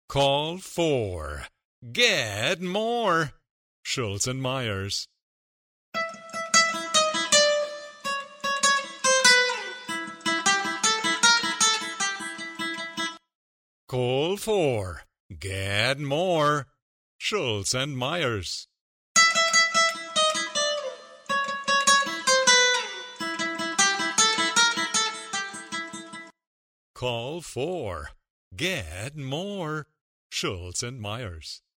Call 4. Get more. Schultz and Myers. Call 4. Get more. Schultz and Myers. Call 4. Get more. Schultz and Myers.